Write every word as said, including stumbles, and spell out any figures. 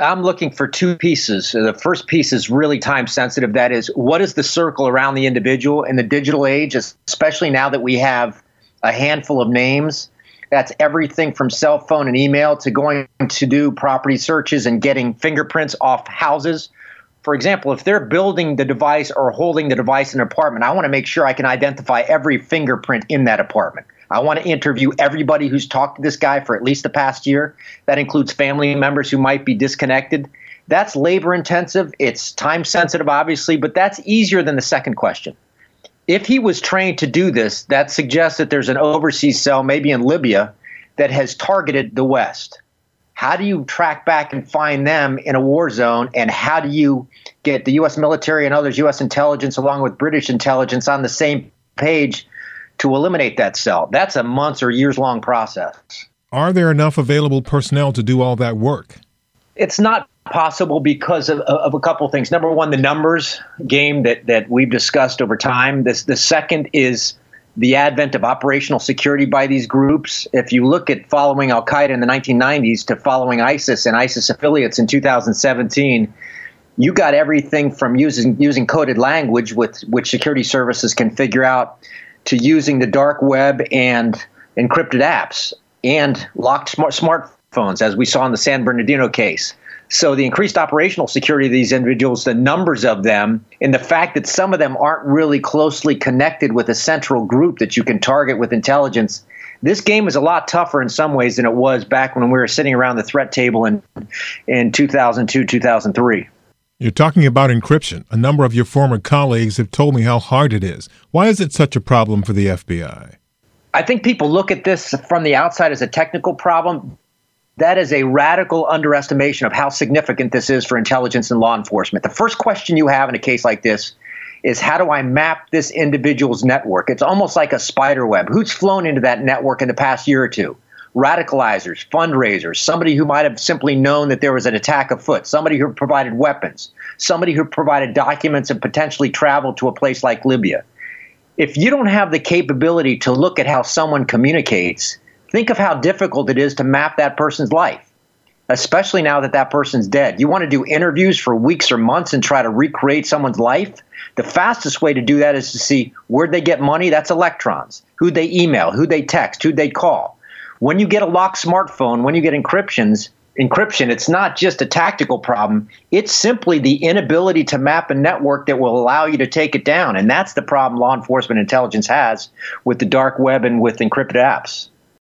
I'm looking for two pieces. The first piece is really time sensitive. That is, what is the circle around the individual in the digital age, especially now that we have a handful of names? That's everything from cell phone and email to going to do property searches and getting fingerprints off houses. For example, if they're building the device or holding the device in an apartment, I want to make sure I can identify every fingerprint in that apartment. I want to interview everybody who's talked to this guy for at least the past year. That includes family members who might be disconnected. That's labor intensive. It's time sensitive, obviously, but that's easier than the second question. If he was trained to do this, that suggests that there's an overseas cell, maybe in Libya, that has targeted the West. How do you track back and find them in a war zone? And how do you get the U S military and others, U S intelligence, along with British intelligence, on the same page to eliminate that cell? That's a months or years long process. Are there enough available personnel to do all that work? It's not possible because of, of a couple of things. Number one, the numbers game that, that we've discussed over time. This, the second is the advent of operational security by these groups. If you look at following Al-Qaeda in the nineteen nineties to following ISIS and ISIS affiliates in two thousand seventeen, you got everything from using using coded language, with which security services can figure out, to using the dark web and encrypted apps and locked smart smartphones, as we saw in the San Bernardino case. So the increased operational security of these individuals, the numbers of them, and the fact that some of them aren't really closely connected with a central group that you can target with intelligence, this game is a lot tougher in some ways than it was back when we were sitting around the threat table in, in two thousand two, two thousand three. You're talking about encryption. A number of your former colleagues have told me how hard it is. Why is it such a problem for the F B I? I think people look at this from the outside as a technical problem. That is a radical underestimation of how significant this is for intelligence and law enforcement. The first question you have in a case like this is, how do I map this individual's network? It's almost like a spider web. Who's flown into that network in the past year or two? Radicalizers, fundraisers, somebody who might have simply known that there was an attack afoot, somebody who provided weapons, somebody who provided documents and potentially traveled to a place like Libya. If you don't have the capability to look at how someone communicates, think of how difficult it is to map that person's life, especially now that that person's dead. You want to do interviews for weeks or months and try to recreate someone's life? The fastest way to do that is to see where'd they get money. That's electrons. Who'd they email? Who'd they text? Who'd they call? When you get a locked smartphone, when you get encryptions, encryption, it's not just a tactical problem. It's simply the inability to map a network that will allow you to take it down. And that's the problem law enforcement intelligence has with the dark web and with encrypted apps.